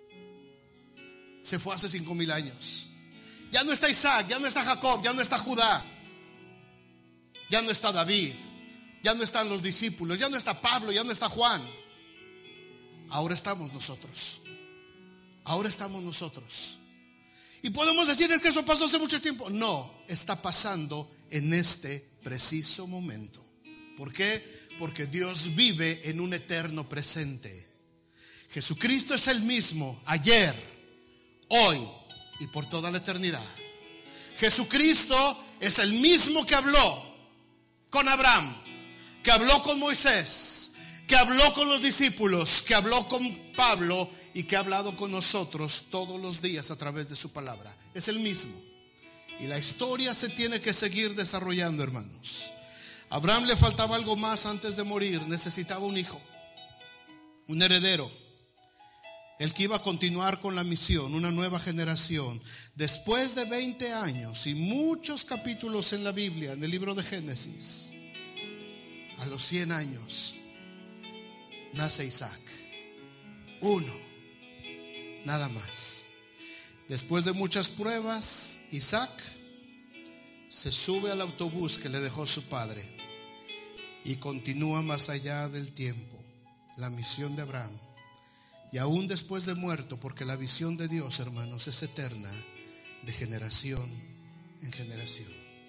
Se fue hace 5,000 años. Ya no está Isaac, ya no está Jacob, ya no está Judá, ya no está David, ya no están los discípulos, ya no está Pablo, ya no está Juan. Ahora estamos nosotros. Ahora estamos nosotros. Y podemos decir es que eso pasó hace mucho tiempo. No, está pasando en este preciso momento. ¿Por qué? Porque Dios vive en un eterno presente. Jesucristo es el mismo ayer, hoy y por toda la eternidad. Jesucristo es el mismo que habló con Abraham, que habló con Moisés, que habló con los discípulos, que habló con Pablo y que ha hablado con nosotros todos los días a través de su palabra. Es el mismo. Y la historia se tiene que seguir desarrollando, hermanos. A Abraham le faltaba algo más antes de morir. Necesitaba un hijo, un heredero, el que iba a continuar con la misión, una nueva generación. Después de 20 años y muchos capítulos en la Biblia, en el libro de Génesis, a los 100 años nace Isaac. Uno, nada más. Después de muchas pruebas, Isaac se sube al autobús que le dejó su padre y continúa más allá del tiempo la misión de Abraham. Y aún después de muerto, porque la visión de Dios, hermanos, es eterna, de generación en generación.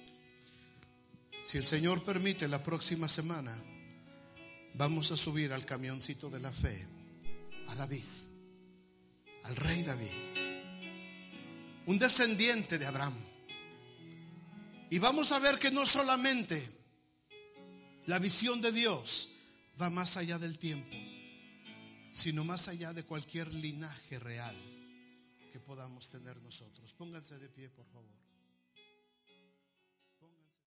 Si el Señor permite, la próxima semana vamos a subir al camioncito de la fe a David, al rey David, un descendiente de Abraham. Y vamos a ver que no solamente la visión de Dios va más allá del tiempo, sino más allá de cualquier linaje real que podamos tener nosotros. Pónganse de pie, por favor.